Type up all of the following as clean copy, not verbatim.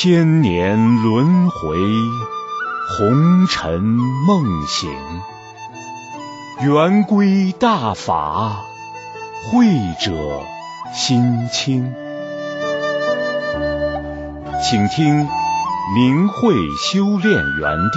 千年轮回，红尘梦醒，圆规大法，慧者心清。请听明慧修炼园地。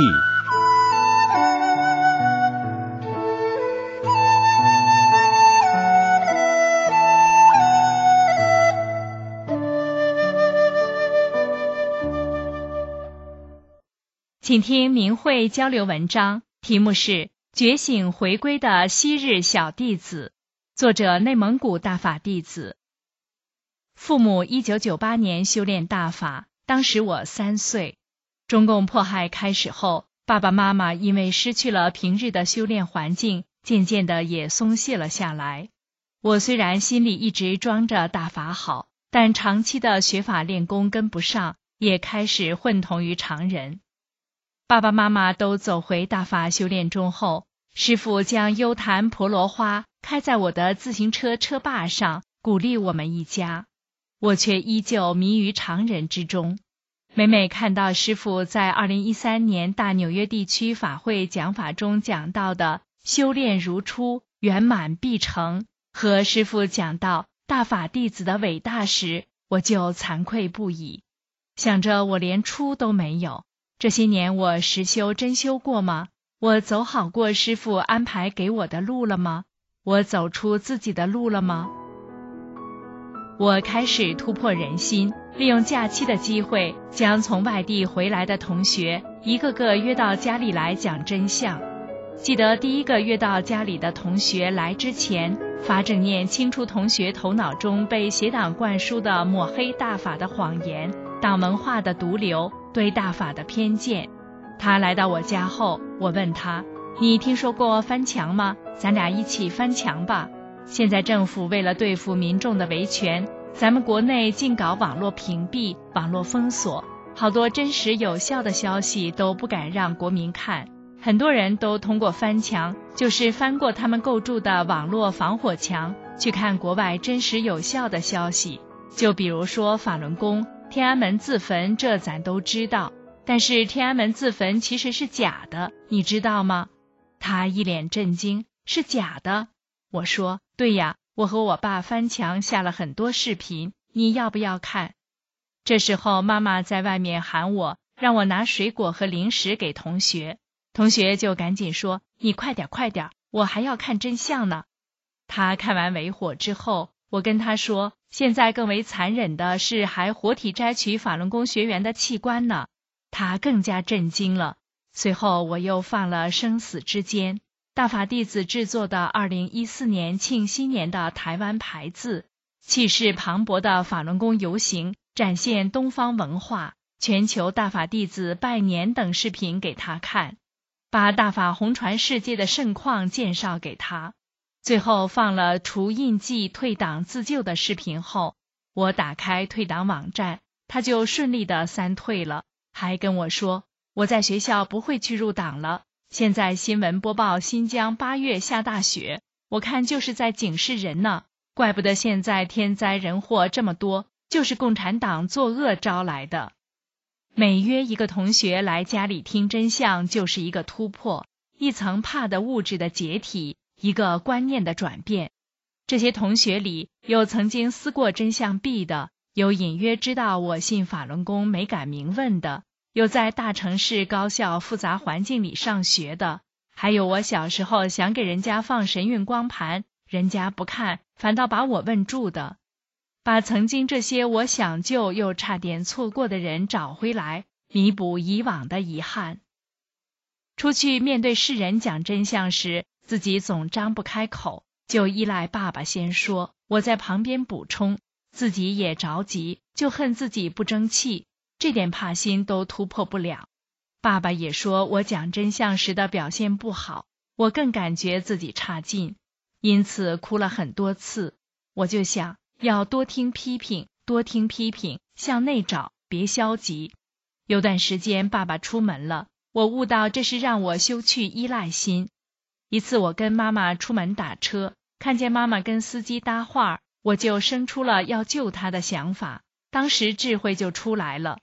请听明慧交流文章，题目是《觉醒回归的昔日小弟子》，作者内蒙古大法弟子。父母1998年修炼大法，当时我3岁。中共迫害开始后，爸爸妈妈因为失去了平日的修炼环境，渐渐的也松懈了下来。我虽然心里一直装着大法好，但长期的学法练功跟不上，也开始混同于常人。爸爸妈妈都走回大法修炼中后，师父将幽檀婆罗花开在我的自行车车把上，鼓励我们一家。我却依旧迷于常人之中。每每看到师父在2013年大纽约地区法会讲法中讲到的修炼如初，圆满必成，和师父讲到大法弟子的伟大时，我就惭愧不已，想着我连初都没有。这些年我实修真修过吗？我走好过师父安排给我的路了吗？我走出自己的路了吗？我开始突破人心，利用假期的机会，将从外地回来的同学一个个约到家里来讲真相。记得第一个约到家里的同学来之前，法正念清除同学头脑中被邪党灌输的抹黑大法的谎言，党文化的毒瘤，对大法的偏见。他来到我家后，我问他：你听说过翻墙吗？咱俩一起翻墙吧。现在政府为了对付民众的维权，咱们国内尽搞网络屏蔽、网络封锁，好多真实有效的消息都不敢让国民看。很多人都通过翻墙，就是翻过他们构筑的网络防火墙，去看国外真实有效的消息。就比如说法轮功、天安门自焚，这咱都知道，但是天安门自焚其实是假的，你知道吗？他一脸震惊，是假的？我说，对呀，我和我爸翻墙下了很多视频，你要不要看？这时候妈妈在外面喊我，让我拿水果和零食给同学。同学就赶紧说，你快点快点，我还要看真相呢。他看完为火之后，我跟他说，现在更为残忍的是还活体摘取法轮功学员的器官呢。他更加震惊了。随后我又放了生死之间，大法弟子制作的2014年庆新年的台湾牌子，气势磅礴的法轮功游行，展现东方文化，全球大法弟子拜年等视频给他看，把大法红传世界的盛况介绍给他。最后放了除印记退党自救的视频后，我打开退党网站，他就顺利的删退了，还跟我说，我在学校不会去入党了。现在新闻播报新疆8月下大雪，我看就是在警示人呢，怪不得现在天灾人祸这么多，就是共产党作恶招来的。每约一个同学来家里听真相，就是一个突破，一层怕的物质的解体，一个观念的转变。这些同学里，有曾经撕过真相壁的，有隐约知道我信法轮功没敢明问的，有在大城市高校复杂环境里上学的，还有我小时候想给人家放神韵光盘，人家不看，反倒把我问住的。把曾经这些我想救又差点错过的人找回来，弥补以往的遗憾。出去面对世人讲真相时，自己总张不开口，就依赖爸爸先说，我在旁边补充，自己也着急，就恨自己不争气，这点怕心都突破不了。爸爸也说我讲真相时的表现不好，我更感觉自己差劲，因此哭了很多次。我就想要多听批评，多听批评，向内找，别消极。有段时间爸爸出门了，我悟到这是让我修去依赖心。一次我跟妈妈出门打车，看见妈妈跟司机搭话，我就生出了要救她的想法，当时智慧就出来了。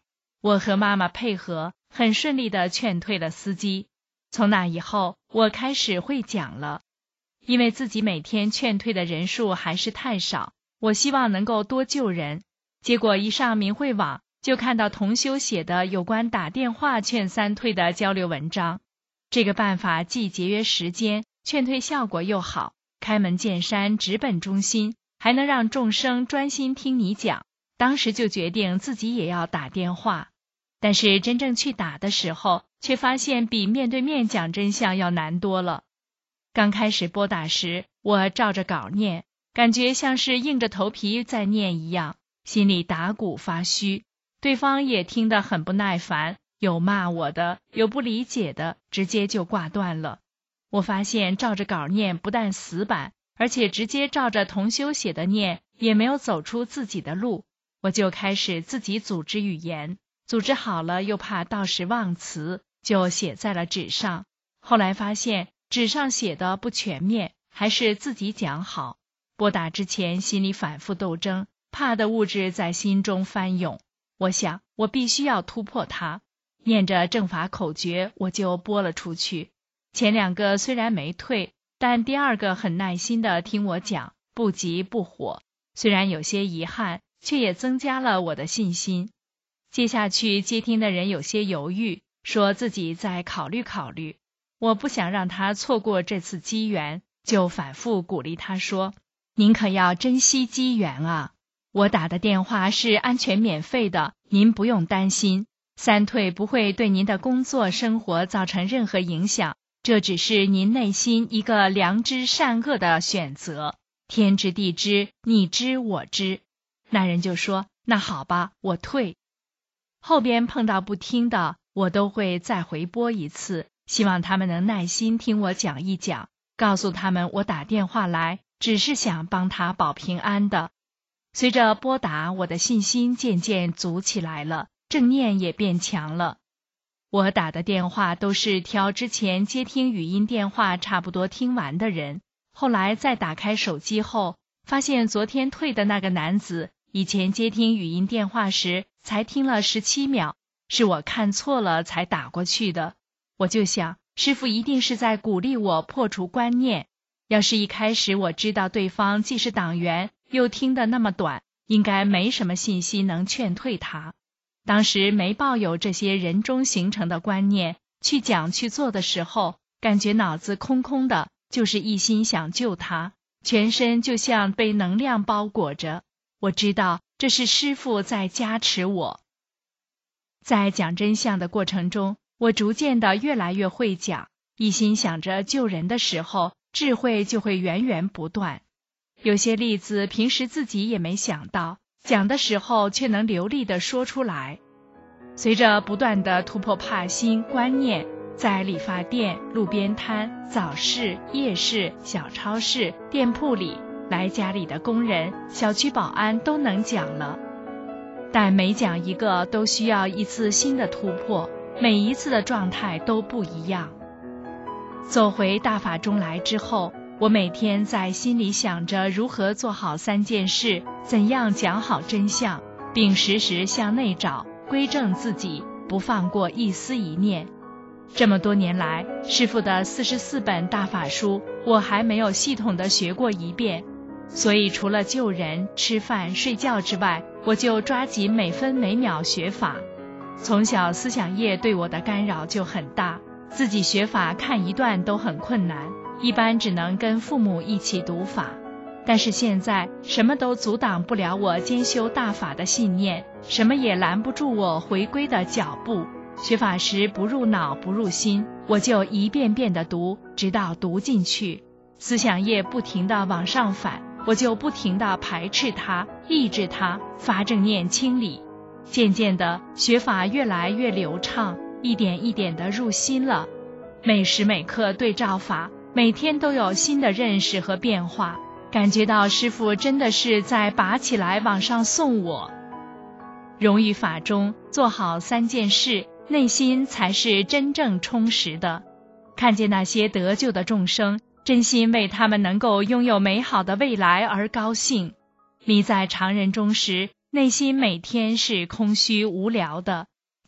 我和妈妈配合，很顺利地劝退了司机。从那以后，我开始会讲了。因为自己每天劝退的人数还是太少，我希望能够多救人。结果一上明慧网，就看到同修写的有关打电话劝三退的交流文章。这个办法既节约时间，劝退效果又好，开门见山，直奔中心，还能让众生专心听你讲。当时就决定自己也要打电话。但是真正去打的时候，却发现比面对面讲真相要难多了。刚开始拨打时，我照着稿念，感觉像是硬着头皮在念一样，心里打鼓发虚。对方也听得很不耐烦，有骂我的，有不理解的，直接就挂断了。我发现照着稿念不但死板，而且直接照着同修写的念，也没有走出自己的路。我就开始自己组织语言，组织好了又怕到时忘词，就写在了纸上。后来发现纸上写的不全面，还是自己讲好。拨打之前心里反复斗争，怕的物质在心中翻涌。我想我必须要突破它，念着正法口诀，我就拨了出去。前2个虽然没退，但第2个很耐心地听我讲，不急不火。虽然有些遗憾，却也增加了我的信心。接下去接听的人有些犹豫，说自己再考虑考虑。我不想让他错过这次机缘，就反复鼓励他说，您可要珍惜机缘啊！我打的电话是安全免费的，您不用担心，三退不会对您的工作生活造成任何影响，这只是您内心一个良知善恶的选择，天知地知，你知我知。那人就说，那好吧，我退。后边碰到不听的，我都会再回拨一次，希望他们能耐心听我讲一讲，告诉他们我打电话来只是想帮他保平安的。随着拨打，我的信心渐渐足起来了，正念也变强了。我打的电话都是挑之前接听语音电话差不多听完的人，后来再打开手机后，发现昨天退的那个男子以前接听语音电话时才听了17秒，是我看错了才打过去的。我就想，师父一定是在鼓励我破除观念。要是一开始我知道对方既是党员，又听得那么短，应该没什么信息能劝退他。当时没抱有这些人中形成的观念，去讲去做的时候，感觉脑子空空的，就是一心想救他，全身就像被能量包裹着。我知道这是师父在加持我。在讲真相的过程中，我逐渐的越来越会讲，一心想着救人的时候，智慧就会源源不断。有些例子平时自己也没想到，讲的时候却能流利地说出来。随着不断的突破怕心观念，在理发店、路边摊、早市、夜市、小超市、店铺里，来家里的工人、小区保安都能讲了。但每讲一个都需要一次新的突破，每一次的状态都不一样。走回大法中来之后，我每天在心里想着如何做好3件事，怎样讲好真相，并时时向内找，归正自己，不放过一丝一念。这么多年来，师父的44本大法书，我还没有系统地学过一遍，所以除了救人、吃饭、睡觉之外，我就抓紧每分每秒学法。从小思想业对我的干扰就很大，自己学法看一段都很困难，一般只能跟父母一起读法。但是现在什么都阻挡不了我兼修大法的信念，什么也拦不住我回归的脚步。学法时不入脑不入心，我就一遍遍地读，直到读进去。思想业不停地往上反，我就不停地排斥它，抑制它，发正念清理。渐渐的，学法越来越流畅，一点一点地入心了。每时每刻对照法，每天都有新的认识和变化，感觉到师父真的是在拔起来往上送我。荣誉法中做好3件事，内心才是真正充实的。看见那些得救的众生，真心为他们能够拥有美好的未来而高兴。离在常人中时，内心每天是空虚无聊的，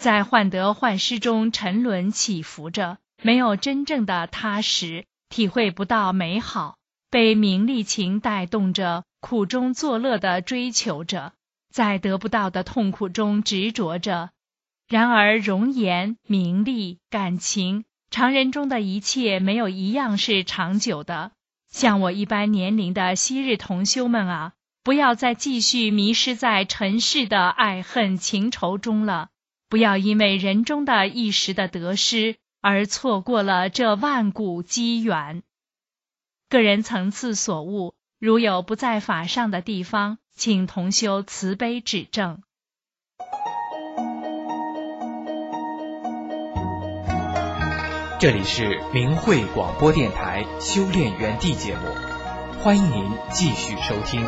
在患得患失中沉沦起伏着，没有真正的踏实，体会不到美好，被名利情带动着，苦中作乐地追求着，在得不到的痛苦中执着着。然而容颜、名利、感情，常人中的一切没有一样是长久的。像我一般年龄的昔日同修们啊，不要再继续迷失在尘世的爱恨情仇中了，不要因为人中的一时的得失而错过了这万古机缘。个人层次所悟，如有不在法上的地方，请同修慈悲指正。 这里是明慧广播电台修炼园地节目，欢迎您继续收听。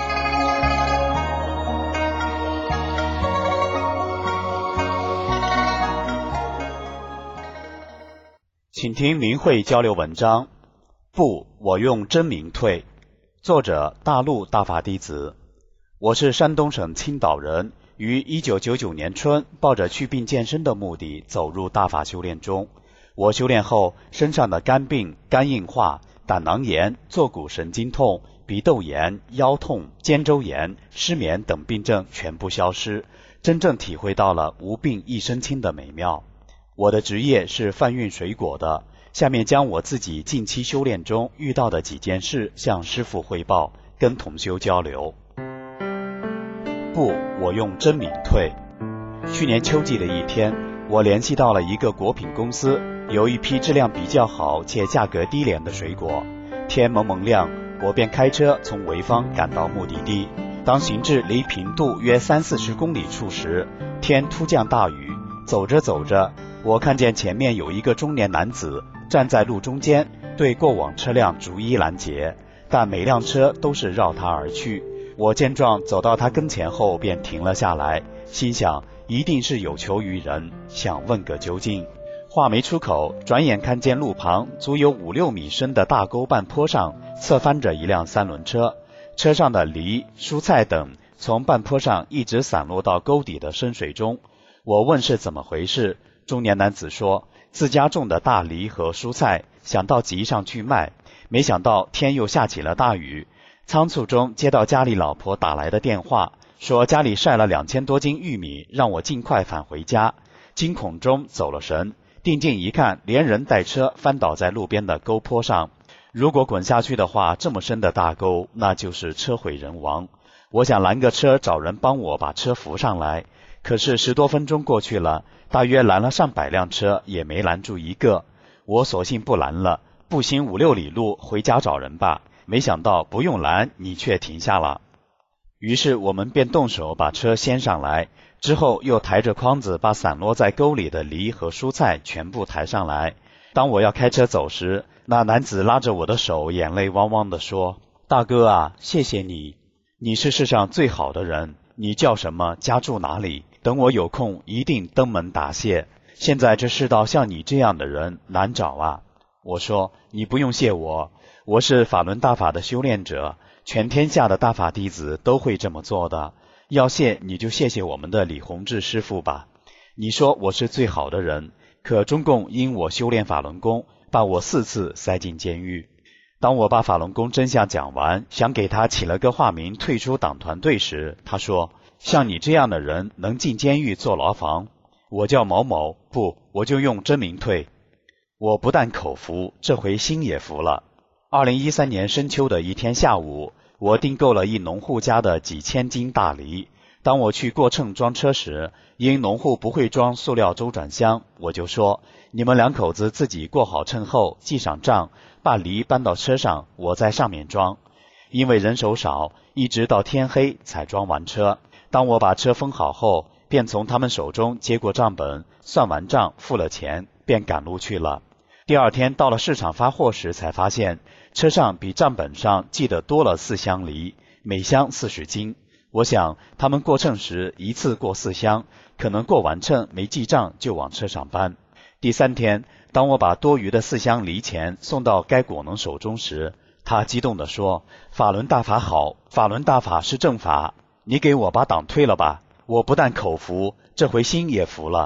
请听明慧交流文章，不，我用真名退。作者大陆大法弟子。我是山东省青岛人，于1999年春抱着祛病健身的目的走入大法修炼中。我修炼后，身上的肝病、肝硬化、胆囊炎、坐骨神经痛、鼻窦炎、腰痛、肩周炎、失眠等病症全部消失，真正体会到了无病一身轻的美妙。我的职业是贩运水果的，下面将我自己近期修炼中遇到的几件事向师父汇报，跟同修交流。不，我用真名退。去年秋季的一天，我联系到了一个果品公司，有一批质量比较好且价格低廉的水果。天蒙蒙亮，我便开车从潍坊赶到目的地。当行至离平度约30-40公里处时，天突降大雨。走着走着，我看见前面有一个中年男子站在路中间，对过往车辆逐一拦截，但每辆车都是绕他而去。我见状走到他跟前后便停了下来，心想一定是有求于人，想问个究竟。话没出口，转眼看见路旁足有5-6米深的大沟半坡上侧翻着一辆3轮车，车上的梨、蔬菜等从半坡上一直散落到沟底的深水中。我问是怎么回事，中年男子说自家种的大梨和蔬菜想到集上去卖，没想到天又下起了大雨，仓促中接到家里老婆打来的电话，说家里晒了2000多斤玉米，让我尽快返回家。惊恐中走了神，定睛一看，连人带车翻倒在路边的沟坡上。如果滚下去的话，这么深的大沟，那就是车毁人亡。我想拦个车找人帮我把车扶上来，可是10多分钟过去了，大约拦了上百辆车，也没拦住一个。我索性不拦了，步行5-6里路回家找人吧。没想到不用拦，你却停下了。于是我们便动手把车掀上来，之后又抬着筐子把散落在沟里的梨和蔬菜全部抬上来。当我要开车走时，那男子拉着我的手，眼泪汪汪地说：大哥啊，谢谢你，你是世上最好的人，你叫什么，家住哪里，等我有空一定登门答谢。现在这世道像你这样的人难找啊。我说你不用谢我，我是法轮大法的修炼者，全天下的大法弟子都会这么做的，要谢你就谢谢我们的李洪志师父吧。你说我是最好的人，可中共因我修炼法轮功，把我4次塞进监狱。当我把法轮功真相讲完，想给他起了个化名退出党团队时，他说像你这样的人能进监狱坐牢房？我叫某某，不，我就用真名退。我不但口服，这回心也服了。2013年深秋的一天下午，我订购了一农户家的几千斤大梨。当我去过秤装车时，因农户不会装塑料周转箱，我就说你们2口子自己过好秤后记上账，把梨搬到车上，我在上面装。因为人手少，一直到天黑才装完车。当我把车封好后，便从他们手中接过账本，算完账付了钱，便赶路去了。第二天到了市场发货时，才发现车上比账本上记得多了4箱梨，每箱40斤。我想他们过秤时一次过4箱，可能过完秤没记账就往车上搬。第3天，当我把多余的4箱梨钱送到该果农手中时，他激动地说：法轮大法好，法轮大法是正法，你给我把党退了吧。我不但口服，这回心也服了。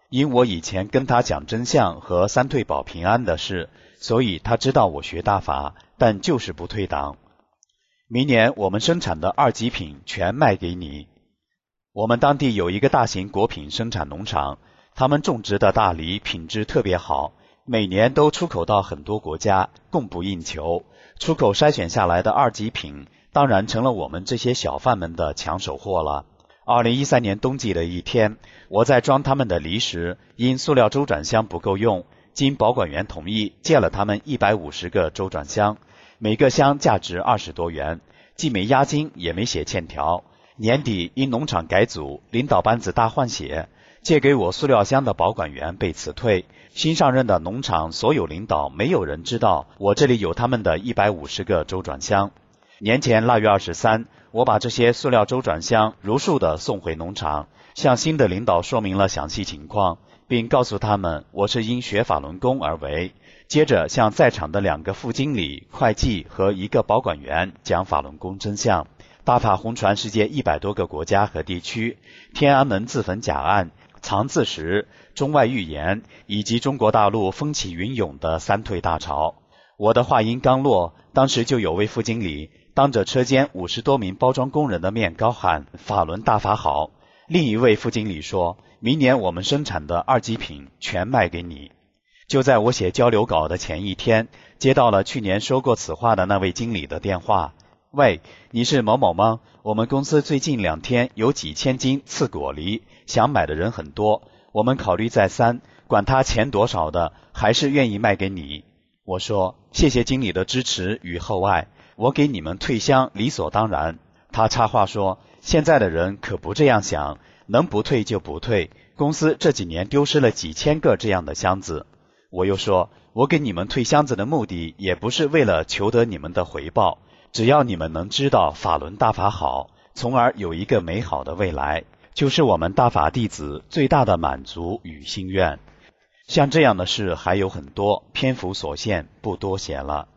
因我以前跟他讲真相和三退保平安的事，所以他知道我学大法，但就是不退档。明年我们生产的2级品全卖给你。我们当地有一个大型果品生产农场，他们种植的大梨品质特别好，每年都出口到很多国家，供不应求。出口筛选下来的2级品当然成了我们这些小贩们的抢手货了。2013年冬季的一天，我在装他们的梨时，因塑料周转箱不够用，经保管员同意借了他们150个周转箱，每个箱价值20多元，既没押金也没写欠条。年底因农场改组，领导班子大换血，借给我塑料箱的保管员被辞退。新上任的农场所有领导没有人知道我这里有他们的150个周转箱。年前腊月23，我把这些塑料周转箱如数地送回农场，向新的领导说明了详细情况，并告诉他们我是因学法轮功而为。接着向在场的2个副经理、会计和1个保管员讲法轮功真相。大法红传世界100多个国家和地区，天安门自焚假案、藏字石、中外预言以及中国大陆风起云涌的三退大潮。我的话音刚落，当时就有位副经理当着车间50多名包装工人的面高喊法轮大法好。另一位副经理说，明年我们生产的2级品全卖给你。就在我写交流稿的前一天，接到了去年说过此话的那位经理的电话。喂，你是某某吗？我们公司最近2天有几千斤刺果梨，想买的人很多，我们考虑再三，管他钱多少的，还是愿意卖给你。我说，谢谢经理的支持与厚爱，我给你们退箱理所当然。他插话说，现在的人可不这样想，能不退就不退，公司这几年丢失了几千个这样的箱子。我又说，我给你们退箱子的目的也不是为了求得你们的回报，只要你们能知道法轮大法好，从而有一个美好的未来，就是我们大法弟子最大的满足与心愿。像这样的事还有很多，篇幅所限，不多写了。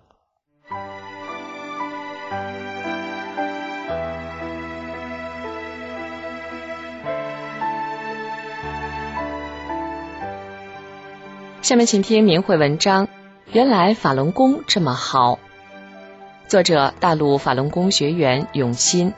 下面请听明慧文章，原来法轮功这么好。作者大陆法轮功学员永新。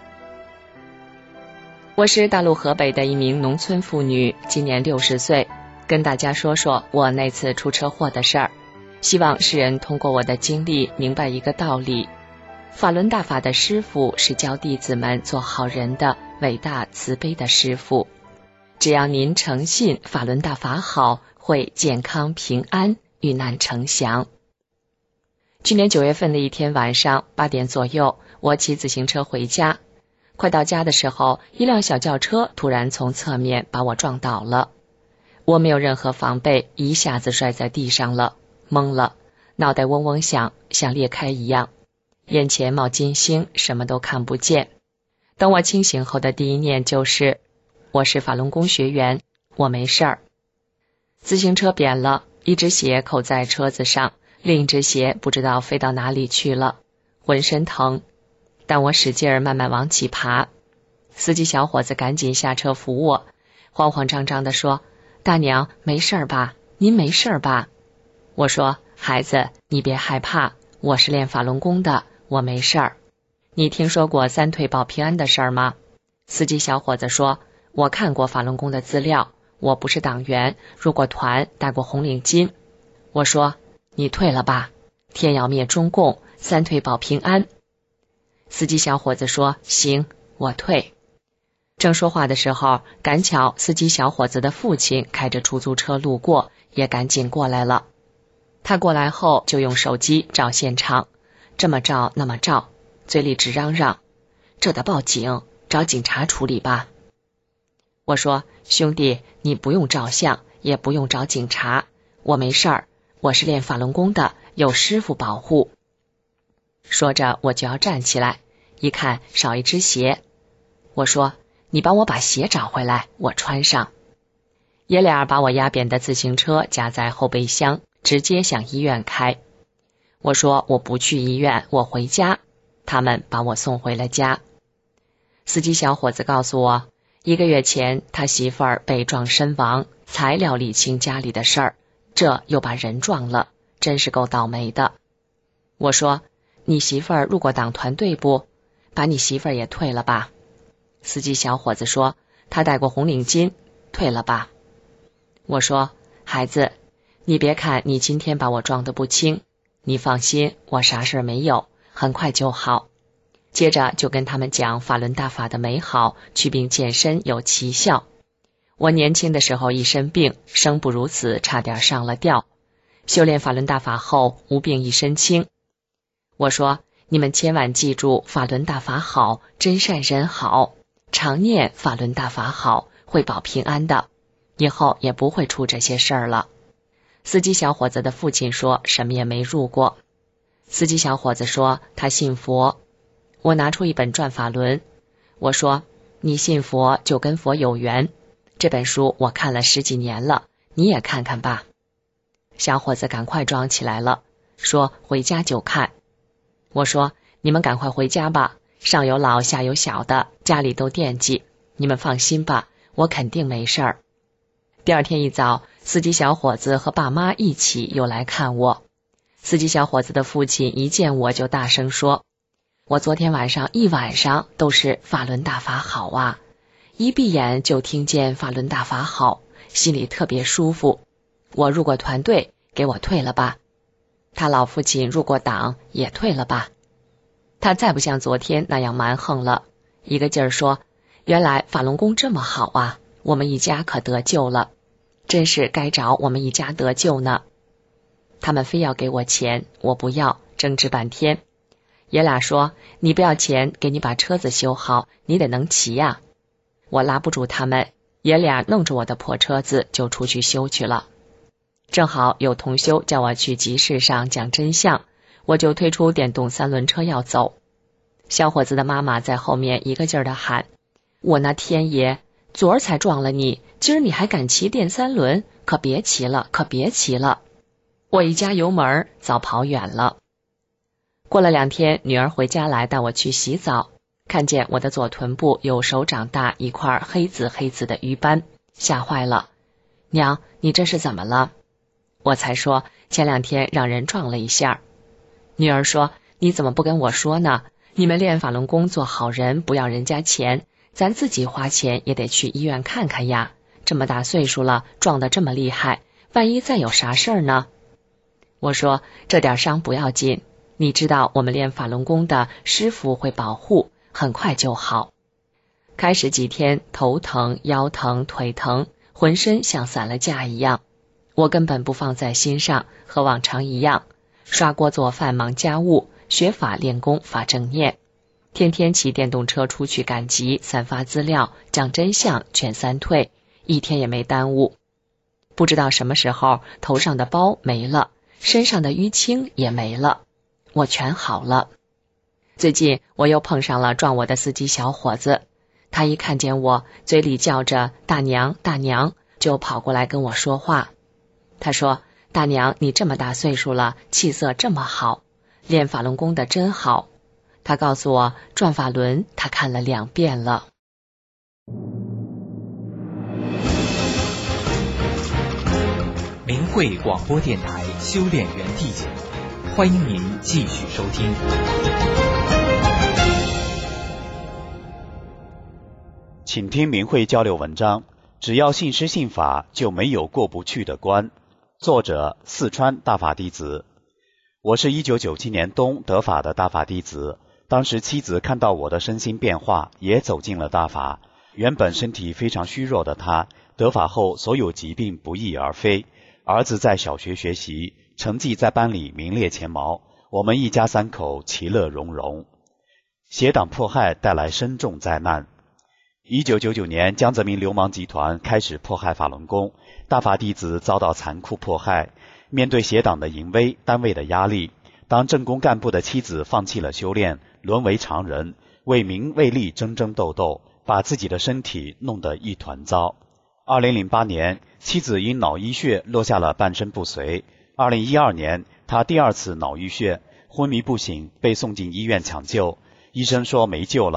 我是大陆河北的一名农村妇女，今年60岁，跟大家说说我那次出车祸的事儿，希望世人通过我的经历明白一个道理：法轮大法的师父是教弟子们做好人的伟大慈悲的师父。只要您诚信法轮大法好，会健康平安，遇难成祥。去年9月份的一天晚上8点左右，我骑自行车回家，快到家的时候，一辆小轿车突然从侧面把我撞倒了。我没有任何防备，一下子摔在地上了，懵了，脑袋嗡嗡响，像裂开一样，眼前冒金星，什么都看不见。等我清醒后的第一念就是，我是法轮功学员，我没事儿。自行车扁了，一只鞋扣在车子上，另一只鞋不知道飞到哪里去了，浑身疼，但我使劲儿慢慢往起爬。司机小伙子赶紧下车扶我，慌慌张张地说，大娘，没事儿吧？您没事儿吧？我说，孩子，你别害怕，我是练法轮功的，我没事儿。你听说过三退保平安的事儿吗？司机小伙子说，我看过法轮功的资料，我不是党员，入过团，戴过红领巾。我说，你退了吧，天要灭中共，三退保平安。司机小伙子说，行，我退。正说话的时候，赶巧司机小伙子的父亲开着出租车路过，也赶紧过来了。他过来后就用手机照现场，这么照那么照，嘴里直嚷嚷，这得报警，找警察处理吧。我说，兄弟，你不用照相，也不用找警察，我没事儿，我是练法轮功的，有师傅保护。说着我就要站起来，一看少一只鞋。我说，你帮我把鞋找回来，我穿上。爷俩把我压扁的自行车夹在后备箱，直接向医院开。我说，我不去医院，我回家。他们把我送回了家。司机小伙子告诉我， 1个月前他媳妇儿被撞身亡，才料理清家里的事儿，这又把人撞了，真是够倒霉的。我说，你媳妇儿入过党团队不？把你媳妇儿也退了吧。司机小伙子说，他戴过红领巾，退了吧。我说，孩子，你别看你今天把我撞得不轻，你放心，我啥事儿没有，很快就好。接着就跟他们讲法轮大法的美好，祛病健身有奇效。我年轻的时候一身病，生不如死，差点上了吊。修炼法轮大法后，无病一身轻。我说，你们千万记住，法轮大法好，真善人好，常念法轮大法好，会保平安的，以后也不会出这些事儿了。司机小伙子的父亲说，什么也没入过。司机小伙子说，他信佛。我拿出一本转法轮，我说，你信佛就跟佛有缘，这本书我看了10几年了，你也看看吧。小伙子赶快装起来了，说回家就看。我说，你们赶快回家吧，上有老下有小的，家里都惦记，你们放心吧，我肯定没事儿。第二天一早，司机小伙子和爸妈一起又来看我。司机小伙子的父亲一见我就大声说，我昨天晚上一晚上都是法轮大法好啊，一闭眼就听见法轮大法好，心里特别舒服。我入过团队，给我退了吧。他老父亲入过党，也退了吧。他再不像昨天那样蛮横了，一个劲儿说，原来法轮功这么好啊，我们一家可得救了，真是该找我们一家得救呢。他们非要给我钱，我不要，争执半天。爷俩说，你不要钱，给你把车子修好，你得能骑呀。我拉不住他们，爷俩弄着我的破车子就出去修去了。正好有同修叫我去集市上讲真相，我就推出电动3轮车要走。小伙子的妈妈在后面一个劲儿地喊，我那天爷，昨儿才撞了你，今儿你还敢骑电3轮，可别骑了，可别骑了。我一加油门，早跑远了。过了2天，女儿回家来带我去洗澡，看见我的左臀部有手掌大一块黑紫黑紫的瘀斑，吓坏了。娘，你这是怎么了？我才说，前2天让人撞了一下。女儿说，你怎么不跟我说呢？你们练法轮功做好人，不要人家钱，咱自己花钱也得去医院看看呀。这么大岁数了，撞得这么厉害，万一再有啥事儿呢？我说，这点伤不要紧，你知道我们练法轮功的师傅会保护，很快就好。开始几天头疼腰疼腿疼，浑身像散了架一样，我根本不放在心上，和往常一样，刷锅做饭忙家务，学法练功发正念，天天骑电动车出去赶集，散发资料，讲真相，劝3退，一天也没耽误。不知道什么时候头上的包没了，身上的淤青也没了，我全好了。最近我又碰上了撞我的司机小伙子，他一看见我，嘴里叫着大娘大娘，就跑过来跟我说话。他说，大娘，你这么大岁数了，气色这么好，练法轮功的真好。他告诉我，转法轮他看了2遍了。 明慧广播电台修炼园地节目，欢迎您继续收听。 请听明慧交流文章，只要信师信法，就没有过不去的关。作者四川大法弟子。我是1997年冬得法的大法弟子，当时妻子看到我的身心变化，也走进了大法。原本身体非常虚弱的他，得法后所有疾病不翼而飞。儿子在小学学习，成绩在班里名列前茅，我们一家3口其乐融融。邪党迫害带来深重灾难。1999年，江泽民流氓集团开始迫害法轮功，大法弟子遭到残酷迫害。面对邪党的淫威，单位的压力，当正宫干部的妻子放弃了修炼，沦为常人，为名为利争争斗斗，把自己的身体弄得一团糟。2008年，妻子因脑溢血落下了半身不遂。2012年，他第2次脑淤血，昏迷不醒，被送进医院抢救。医生说没救了，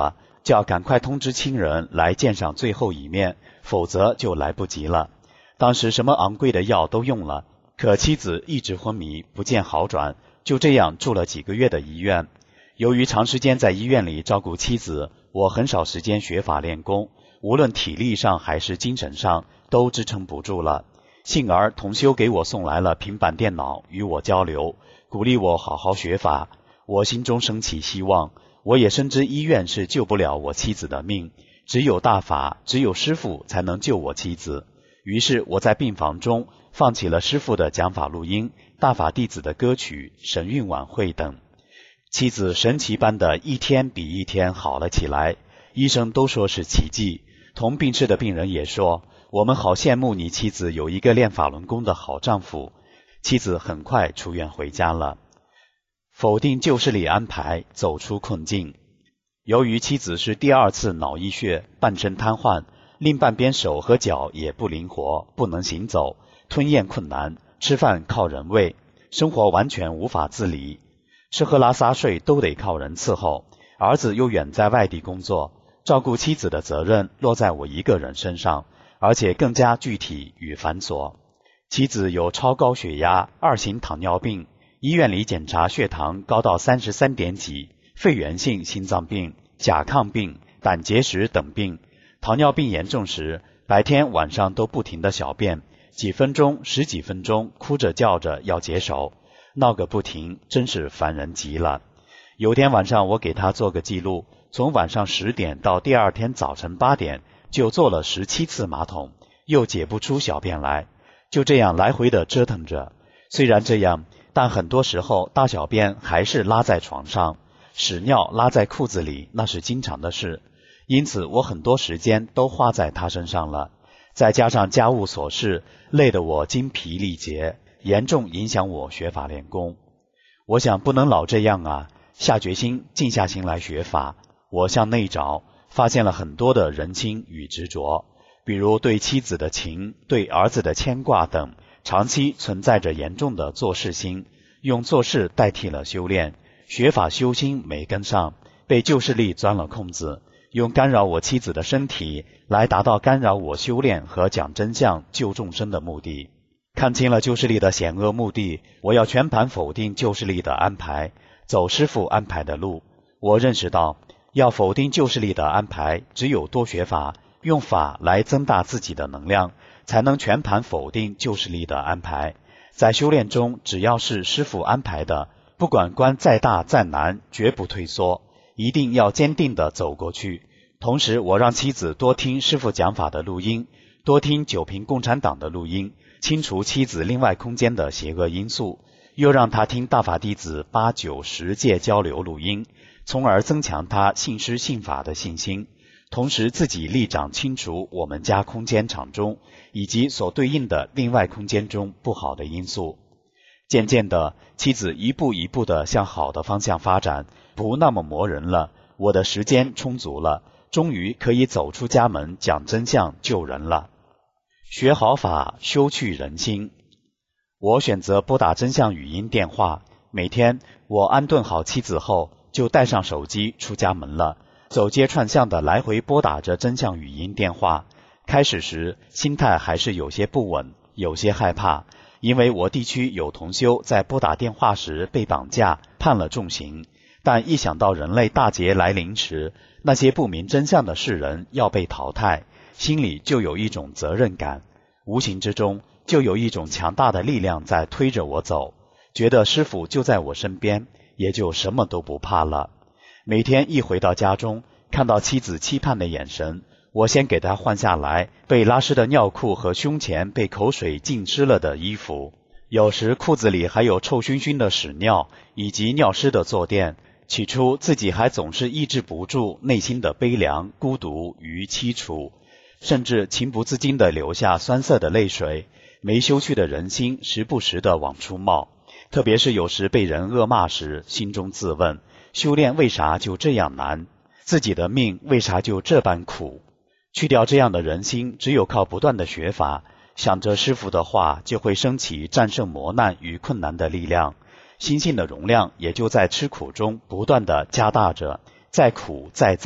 叫赶快通知亲人来见上最后一面，否则就来不及了。当时什么昂贵的药都用了，可妻子一直昏迷，不见好转，就这样住了几个月的医院。由于长时间在医院里照顾妻子，我很少时间学法练功，无论体力上还是精神上都支撑不住了。幸而同修给我送来了平板电脑与我交流，鼓励我好好学法。我心中升起希望，我也深知医院是救不了我妻子的命，只有大法，只有师父才能救我妻子。于是我在病房中放起了师父的讲法录音、大法弟子的歌曲、神韵晚会等。妻子神奇般的一天比一天好了起来，医生都说是奇迹，同病室的病人也说，我们好羡慕你妻子有一个练法轮功的好丈夫。妻子很快出院回家了。否定旧势力安排，走出困境。由于妻子是第2次脑溢血，半身瘫痪，另半边手和脚也不灵活，不能行走，吞咽困难，吃饭靠人喂，生活完全无法自理，吃喝拉撒睡都得靠人伺候，儿子又远在外地工作，照顾妻子的责任落在我一个人身上，而且更加具体与繁琐。妻子有超高血压、2型糖尿病，医院里检查血糖高到33点几，肺源性心脏病、甲亢病、胆结石等病。糖尿病严重时，白天晚上都不停地小便，几分钟、10几分钟，哭着叫着要解手，闹个不停，真是烦人极了。有天晚上我给他做个记录，从晚上10点到第2天早晨8点，就坐了17次马桶，又解不出小便来，就这样来回的折腾着。虽然这样，但很多时候大小便还是拉在床上，屎尿拉在裤子里，那是经常的事。因此我很多时间都花在他身上了，再加上家务琐事，累得我精疲力竭，严重影响我学法练功。我想不能老这样啊，下决心静下心来学法。我向内找，发现了很多的人心与执着，比如对妻子的情、对儿子的牵挂等，长期存在着严重的做事心，用做事代替了修炼，学法修心没跟上，被旧势力钻了空子，用干扰我妻子的身体来达到干扰我修炼和讲真相救众生的目的。看清了旧势力的险恶目的，我要全盘否定旧势力的安排，走师父安排的路。我认识到，要否定旧势力的安排，只有多学法，用法来增大自己的能量，才能全盘否定旧势力的安排。在修炼中，只要是师父安排的，不管关再大再难，绝不退缩，一定要坚定地走过去。同时我让妻子多听师父讲法的录音，多听九平共产党的录音，清除妻子另外空间的邪恶因素，又让他听大法弟子8、9、10届交流录音，从而增强他信师信法的信心，同时自己力掌清除我们家空间场中以及所对应的另外空间中不好的因素。渐渐的，妻子一步一步的向好的方向发展，不那么磨人了，我的时间充足了，终于可以走出家门讲真相救人了。学好法，修去人心。我选择拨打真相语音电话，每天我安顿好妻子后，就带上手机出家门了，走街串巷的来回拨打着真相语音电话。开始时心态还是有些不稳，有些害怕，因为我地区有同修在拨打电话时被绑架，判了重刑。但一想到人类大劫来临时，那些不明真相的世人要被淘汰，心里就有一种责任感，无形之中就有一种强大的力量在推着我走，觉得师父就在我身边，也就什么都不怕了。每天一回到家中，看到妻子期盼的眼神，我先给她换下来被拉湿的尿裤和胸前被口水浸湿了的衣服，有时裤子里还有臭熏熏的屎尿以及尿湿的坐垫。起初自己还总是抑制不住内心的悲凉、孤独与凄楚，甚至情不自禁地流下酸涩的泪水，没修去的人心时不时地往出冒。特别是有时被人恶骂时，心中自问，修炼为啥就这样难？自己的命为啥就这般苦？去掉这样的人心，只有靠不断的学法，想着师父的话，就会升起战胜磨难与困难的力量，心性的容量也就在吃苦中不断的加大着，再苦再脏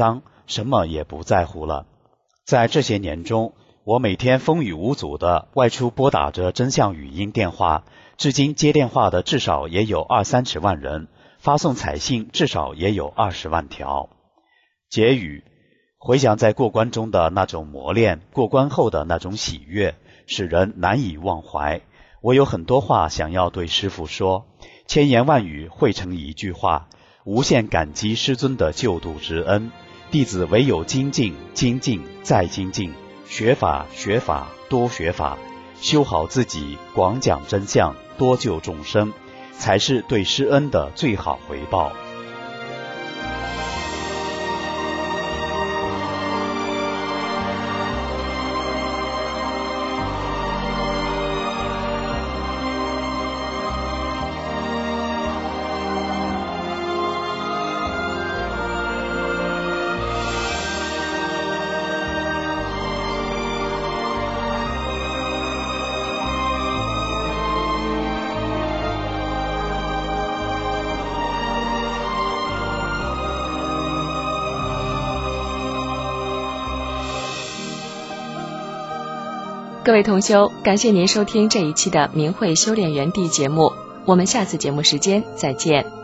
什么也不在乎了。在这些年中，我每天风雨无阻地外出拨打着真相语音电话，至今接电话的至少也有20-30万人，发送彩信至少也有20万条。结语：回想在过关中的那种磨练，过关后的那种喜悦，使人难以忘怀。我有很多话想要对师父说，千言万语汇成一句话，无限感激师尊的救度之恩，弟子唯有精进、精进再精进，学法、学法、多学法，修好自己，广讲真相，多救众生，才是对师恩的最好回报。 各位同修，感谢您收听这一期的明慧修炼园地节目，我们下次节目时间再见。